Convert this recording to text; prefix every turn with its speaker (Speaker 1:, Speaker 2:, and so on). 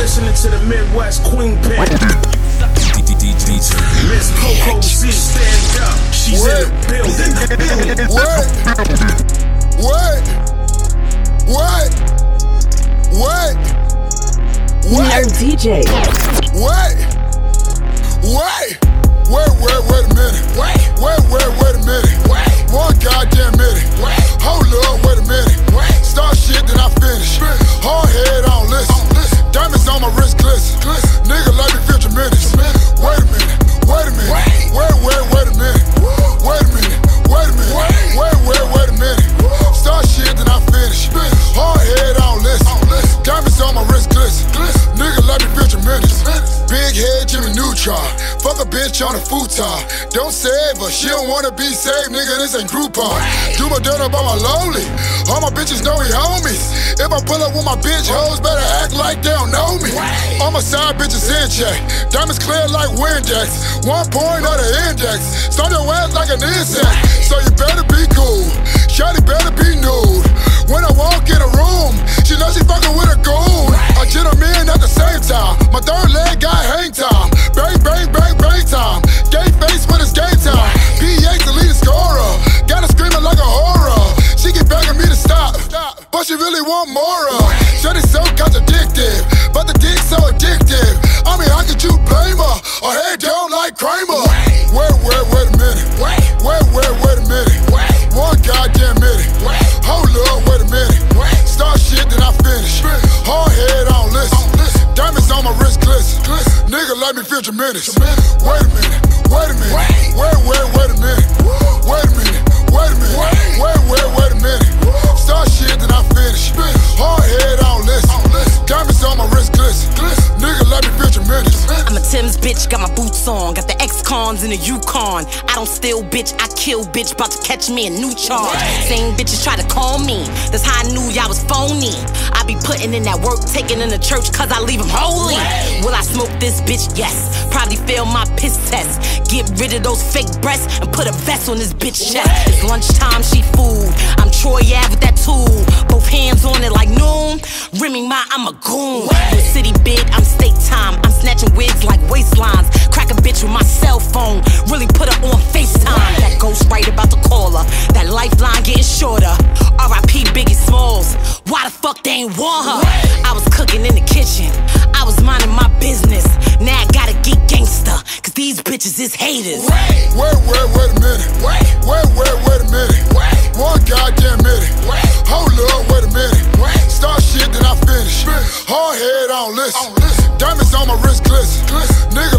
Speaker 1: listening to the Midwest Queen Pin. Miss Coco C, stand up. She's in the building.
Speaker 2: What?
Speaker 3: Nerd DJ.
Speaker 2: Wait a minute. Wait a minute. One goddamn minute. Hold up, wait a minute. Start shit, then I finish. Hard head on listen. Diamonds on my wrist glisten. Nigga like me feel tremendous. Wait a minute. Wait a minute. Wait a minute. Wait a minute. Wait a minute. Start shit, then I finish. Hard head on listen. Diamonds on my wrist glisten. Nigga like me feel tremendous. Big head Jimmy Neutron. Fuck a bitch on a futon. Don't save her, she don't wanna be saved, nigga, this ain't Groupon. Do my dirt up on my lonely. All my bitches know we homies. If I pull up with my bitch hoes, better act like they don't know me. All my side bitches in check. Diamonds clear like Windex. 1 point of the index. Start your ass like an insect. So you better be cool. Shawty better be nude. When I walk in a room, she knows she fucking with a goon. A gentleman at the same time. My third leg got hang time. Bang, bang, bang, bang time. Gay face when it's game time. P8 the leading scorer. Got her screaming like a horror. She keep begging me to stop, but she really want more of. Shawty so contradictive, but the dick's so addictive. I mean, how could you blame her? Her head down like Kramer. Wait a minute. Wait a minute. One goddamn minute. Hold up, wait a minute. Start shit, then I finish. Hard head on listen. Diamonds on my wrist glisten. Nigga let me feel tremendous. Wait a minute. Wait a minute. Wait a minute. Wait a minute. Wait a minute. Start shit, then I finish. Hard head on listen. Diamonds on my wrist glisten. Nigga let me feel tremendous.
Speaker 4: I'm a Tim's bitch, got my boots on. Got the X-Cons in the Yukon. I don't steal, bitch, I kill, bitch. About to catch me a new charge. Same bitches try to call me. That's how I knew y'all was phony. I be putting in that work, taking in the church, cause I leave them holy. Will I smoke this bitch? Yes. Probably fail my piss test. Get rid of those fake breasts and put a vest on this bitch chest. It's lunchtime, she food. I'm Troy Ave with that tool. Both hands on it like noon. Remy Ma, I'm a goon. The city big, I'm state time. I'm snatching wigs like waistlines. Crack a bitch with my cell phone. Really put her on FaceTime. That ghost right about to call her. That lifeline getting shorter. R.I.P. Biggie Smalls. Why the fuck they ain't want her? I was cooking in the kitchen. I was minding my business. Now I gotta get gangster. Cause these bitches is haters.
Speaker 2: Wait a minute. Wait a minute. One goddamn minute. Hold up, wait a minute. Start shit, then I finish. Hard head on listen. Diamonds on my wrist glisten. Nigga